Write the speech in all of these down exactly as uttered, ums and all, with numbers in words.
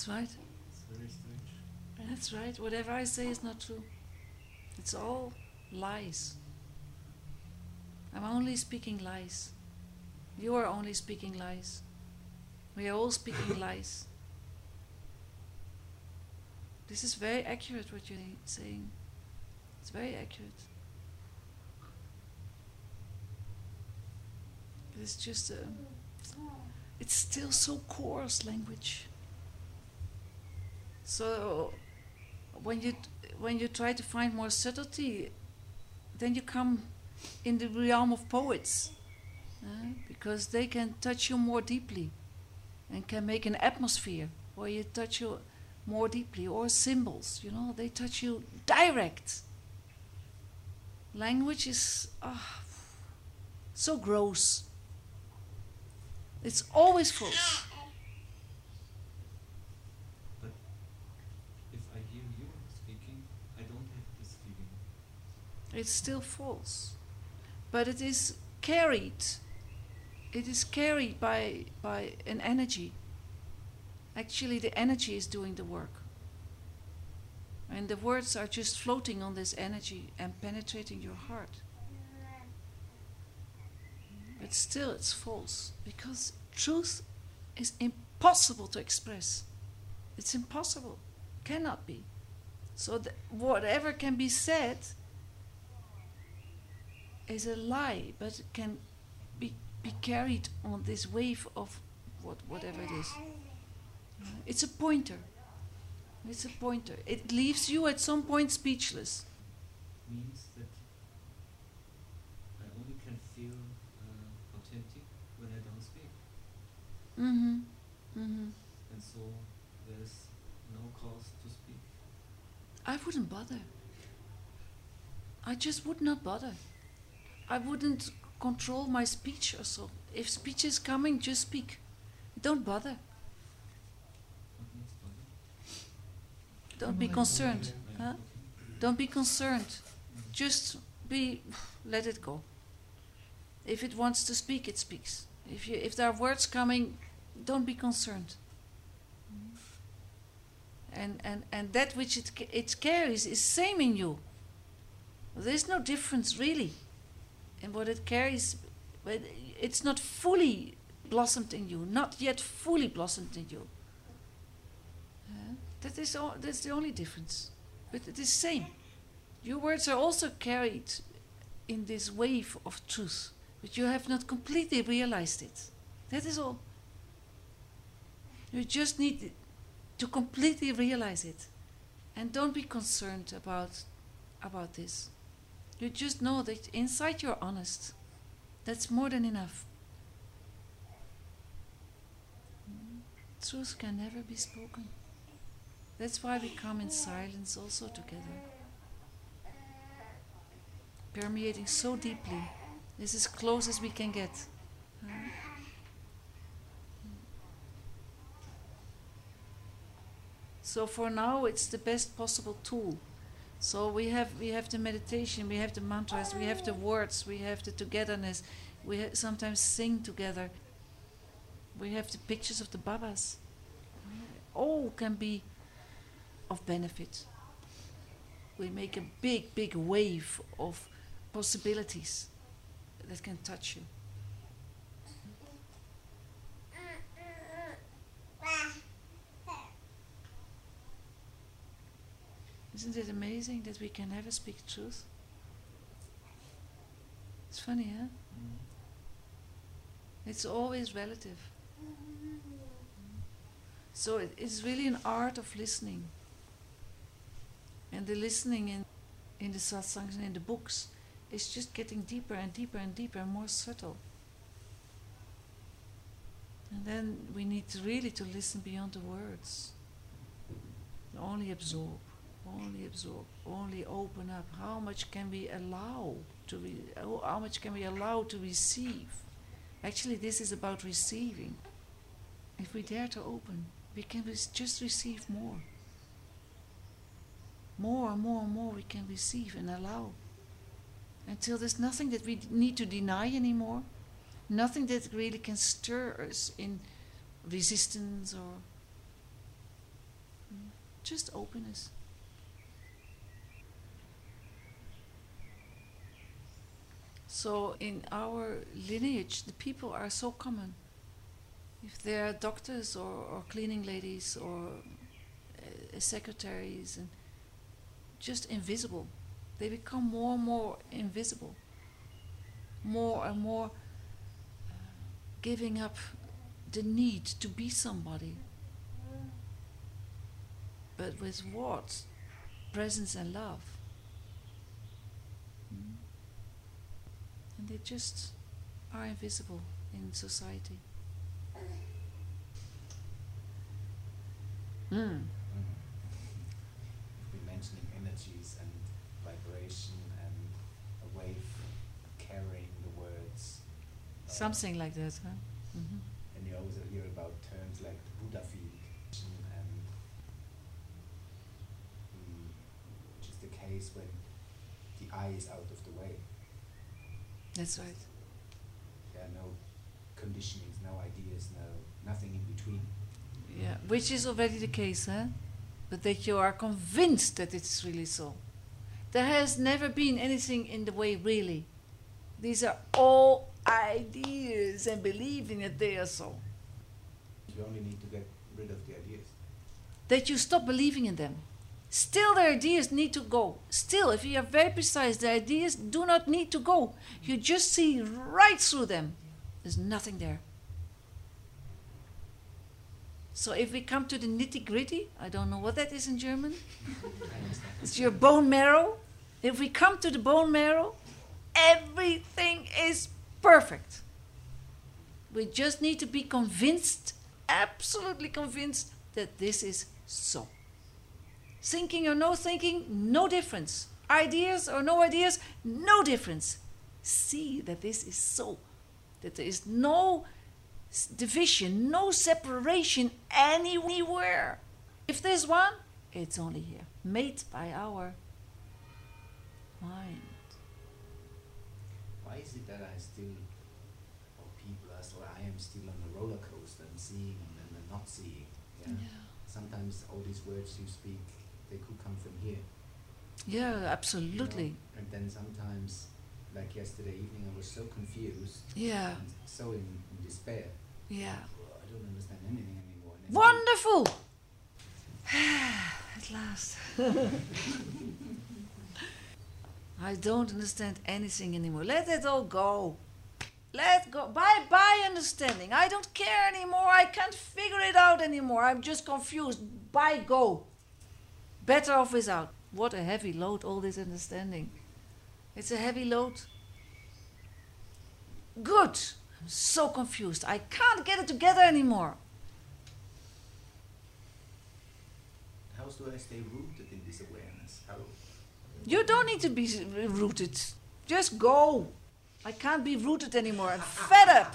That's right. It's very strange. That's right. Whatever I say is not true. It's all lies. I'm only speaking lies. You are only speaking lies. We are all speaking lies. This is very accurate what you're saying. It's very accurate. It's just a, it's still so coarse language. So when you when you try to find more subtlety, then you come in the realm of poets, uh, because they can touch you more deeply and can make an atmosphere where you touch you more deeply, or symbols, you know, they touch you direct. Language is oh, so gross. It's always false. But if I hear you speaking, I don't have this feeling. It's still false. But it is carried. It is carried by, by an energy. Actually, the energy is doing the work. And the words are just floating on this energy and penetrating your heart. But still it's false, because truth is impossible to express. It's impossible. Cannot be. So th- whatever can be said is a lie, but it can be, be carried on this wave of what, whatever it is. It's a pointer. It's a pointer. It leaves you at some point speechless. Means that I only can feel uh, authentic when I don't speak. Mm-hmm. Mm-hmm. And so there's no cause to speak. I wouldn't bother. I just would not bother. I wouldn't control my speech or so. If speech is coming, just speak. Don't bother. What means bother? Don't be concerned. Huh? Don't be concerned. Just be, let it go. If it wants to speak, it speaks. If you, if there are words coming, don't be concerned. And and and that which it it carries is same in you. There is no difference really in what it carries, but it's not fully blossomed in you, not yet fully blossomed in you. Uh, that is all, that's the only difference. But it is same. Your words are also carried in this wave of truth, but you have not completely realized it. That is all. You just need to completely realize it, and don't be concerned about about this. You just know that inside you're honest. That's more than enough. Truth can never be spoken. That's why we come in silence also together, permeating so deeply. This is as close as we can get. Huh? So for now, it's the best possible tool. So we have we have the meditation, we have the mantras, we have the words, we have the togetherness. We ha- sometimes sing together. We have the pictures of the Babas. All can be of benefit. We make a big, big wave of possibilities that can touch you. Isn't it amazing that we can never speak truth? It's funny, huh? Mm. It's always relative. So it is really an art of listening. And the listening in, in the satsangs and in the books is just getting deeper and deeper and deeper and more subtle. And then we need to really to listen beyond the words. Only absorb. Only absorb, only open up. How much can we allow to re- how much can we allow to receive? Actually, this is about receiving. If we dare to open, we can res- just receive more. More and more and more we can receive and allow. Until there's nothing that we d- need to deny anymore. Nothing that really can stir us in resistance or Just openness. So in our lineage, the people are so common. If they're doctors or, or cleaning ladies or uh, secretaries, and just invisible. They become more and more invisible. More and more uh, giving up the need to be somebody. But with what? Presence and love. Mm. And they just are invisible in society. Mm. Mm. We're mentioning energies and vibration and a wave carrying the words. Uh, Something like that, huh? Mm-hmm. And you also hear about terms like the Buddha field, and mm, which is the case when the I is out of the way. That's right. There are no conditionings, no ideas, no nothing in between. Yeah, which is already the case, huh? But that you are convinced that it's really so. There has never been anything in the way, really. These are all ideas and believing that they are so. You only need to get rid of the ideas. That you stop believing in them. Still the ideas need to go. Still, if you are very precise, the ideas do not need to go. You just see right through them. There's nothing there. So if we come to the nitty-gritty, I don't know what that is in German. It's your bone marrow. If we come to the bone marrow, everything is perfect. We just need to be convinced, absolutely convinced, that this is so. Thinking or no thinking, no difference. Ideas or no ideas, no difference. See that this is so. That there is no division, no separation anywhere. If there's one, it's only here, made by our mind. Why is it that I still, or people are, or I am still on the roller coaster and seeing and then not seeing? Yeah? Yeah. Sometimes all these words you speak, they could come from here. Yeah, absolutely. You know? And then sometimes, like yesterday evening, I was so confused. Yeah. And so in, in despair. Yeah. I don't understand anything anymore. And Wonderful! At last. I don't understand anything anymore. Let it all go. Let go. Bye bye understanding. I don't care anymore. I can't figure it out anymore. I'm just confused. Bye, go. Better off without. What a heavy load, all this understanding. It's a heavy load. Good. I'm so confused. I can't get it together anymore. how do I stay rooted in this awareness? How? You don't need to be rooted. Just go. I can't be rooted anymore. I'm fed up.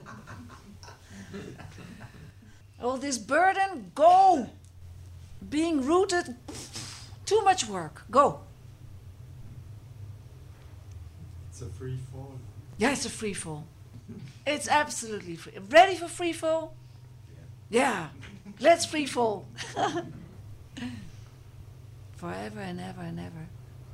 All this burden, go. Being rooted, too much work. Go. It's a free fall. Yeah, it's a free fall. It's absolutely free. Ready for free fall? Yeah. Let's free fall. Forever and ever and ever.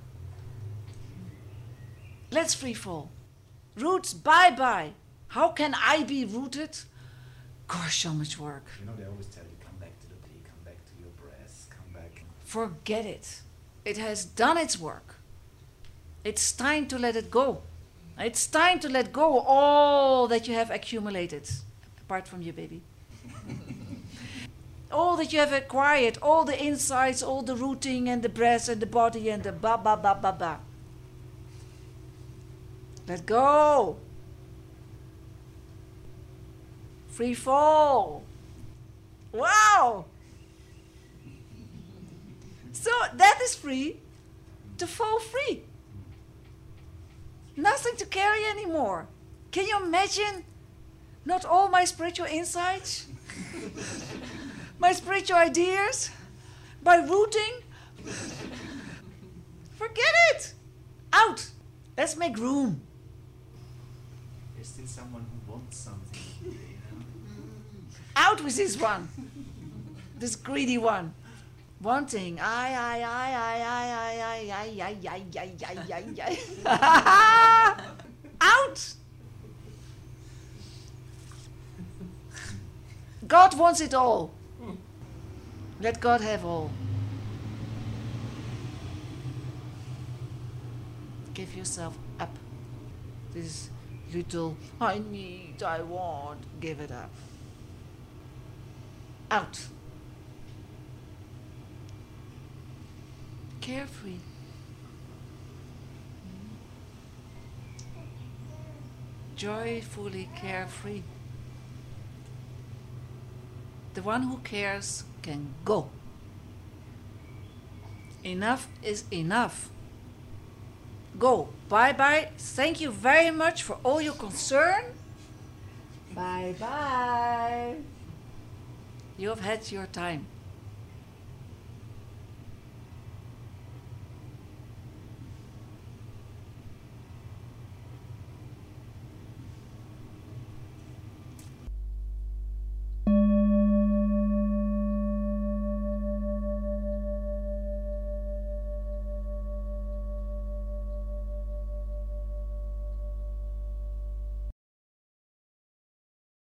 Let's free fall. Roots, bye-bye. How can I be rooted? Gosh, so much work. You know, they always tell you, come back to the bee, come back to your breath, come back. Forget it. It has done its work. It's time to let it go. It's time to let go all that you have accumulated, apart from your baby. All that you have acquired, all the insights, all the rooting and the breath and the body and the ba ba ba ba ba. Let go. Free fall. Wow. So that is free to fall free. Nothing to carry anymore. Can you imagine? Not all my spiritual insights, my spiritual ideas, by rooting. Forget it. Out. Let's make room. There's still someone who wants something, you know? Out with this one. This greedy one. Wanting. I, I, I, I, I, I, I, I, I, I, I, I, I. Out! God wants it all. Let God have all. Give yourself up. This little, I need, I want, give it up. Out. Carefree. Joyfully carefree. The one who cares can go. Enough is enough. Go. Bye bye. Thank you very much for all your concern. Bye bye. You have had your time.